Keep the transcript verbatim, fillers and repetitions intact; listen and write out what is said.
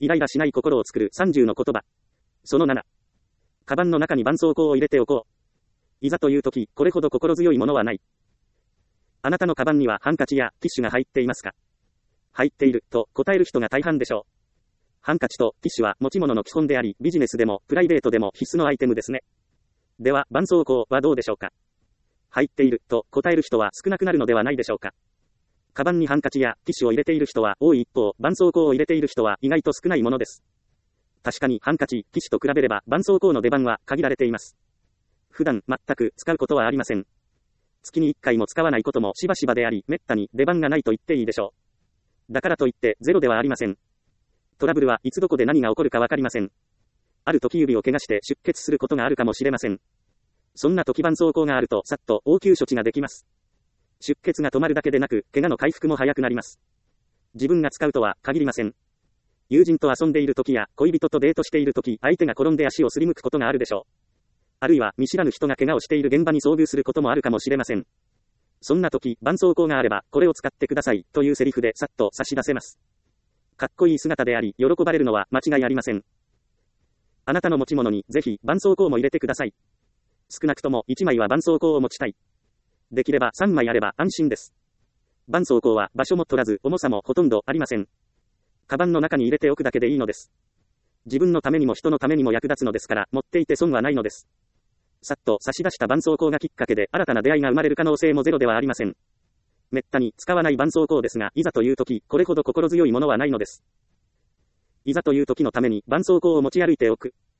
イライラしない心を作るさんじゅうの言葉。そのなな。カバンの中に絆創膏を入れておこう。いざという時、これほど心強いものはない。あなたのカバンにはハンカチやティッシュが入っていますか？入っている、と答える人が大半でしょう。ハンカチとティッシュは持ち物の基本であり、ビジネスでもプライベートでも必須のアイテムですね。では、絆創膏はどうでしょうか？入っている、と答える人は少なくなるのではないでしょうか。カバンにハンカチやティッシュを入れている人は多い一方、絆創膏を入れている人は意外と少ないものです。確かにハンカチ、ティッシュと比べれば絆創膏の出番は限られています。普段全く使うことはありません。月にいっかいも使わないこともしばしばであり、めったに出番がないと言っていいでしょう。だからといってゼロではありません。トラブルはいつどこで何が起こるかわかりません。ある時指を怪我して出血することがあるかもしれません。そんな時絆創膏があるとさっと応急処置ができます。出血が止まるだけでなく、怪我の回復も早くなります。自分が使うとは限りません。友人と遊んでいる時や恋人とデートしている時、相手が転んで足をすりむくことがあるでしょう。あるいは見知らぬ人が怪我をしている現場に遭遇することもあるかもしれません。そんな時、絆創膏があれば、これを使ってください、というセリフでさっと差し出せます。かっこいい姿であり、喜ばれるのは間違いありません。あなたの持ち物に、ぜひ、絆創膏も入れてください。少なくともいちまいは絆創膏を持ちたい。できればさんまいあれば安心です。絆創膏は場所も取らず、重さもほとんどありません。カバンの中に入れておくだけでいいのです。自分のためにも人のためにも役立つのですから、持っていて損はないのです。さっと差し出した絆創膏がきっかけで新たな出会いが生まれる可能性もゼロではありません。めったに使わない絆創膏ですが、いざという時、これほど心強いものはないのです。いざという時のために絆創膏を持ち歩いておく。